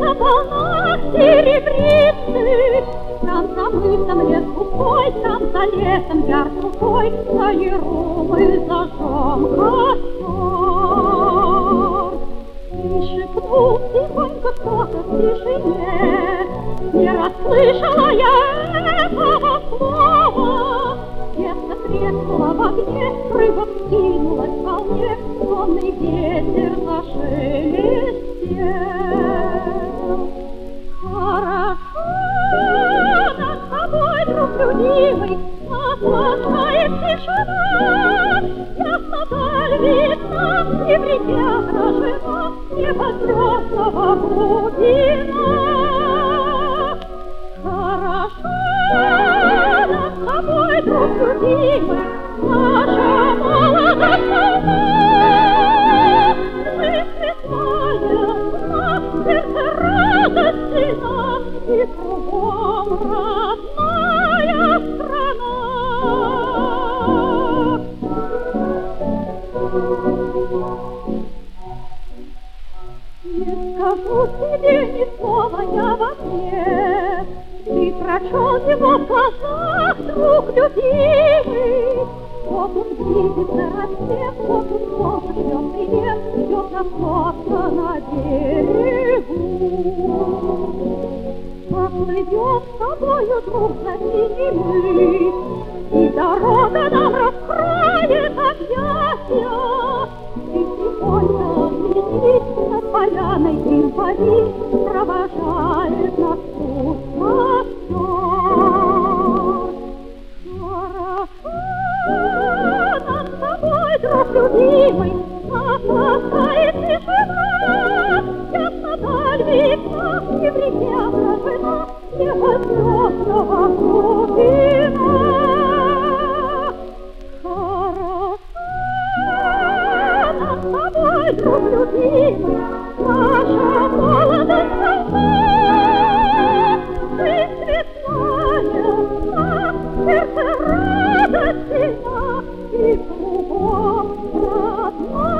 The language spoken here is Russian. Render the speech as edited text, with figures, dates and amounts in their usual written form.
на волнах серебристых. Там за мысом лес густой, там за лесом яр сухой, за яру и зажжем костер. И шепнул тихонько что-то в тишине, не расслышала я этого слова. Сердце треснуло в огне, рыба вскинулась в волне, сонный ветер зашелестел. Хорошо над тобой, друг любимый, наслаждает тишина. Ясно даль видна, и в реке отражена небо звездного глубина. Хорошо над тобой, друг любимый, наша молодость полна. Мысли твоя, сердце радостина, и кругом родная страна. Не скажу тебе ни слова я в ответ, ты прочел его в глазах, друг любимый. Вот он видит на рассвет, вот он снова шлет привет, ждет нас просто на берегу. Поплывем с тобою, друг, за синими, и дорога нам раскроет объятия. Ты тихонько взлетись над поляной, дым води, провожает нас путь костер. Хорошо над тобой, друг любимый, наслаждает тишина. Ясно даль видна, и в реке отражена небо звездного глубина. Хорошо над тобой, друг любимый, наша молодость полна. Ты цветная, сердце радостина, и кругом родная.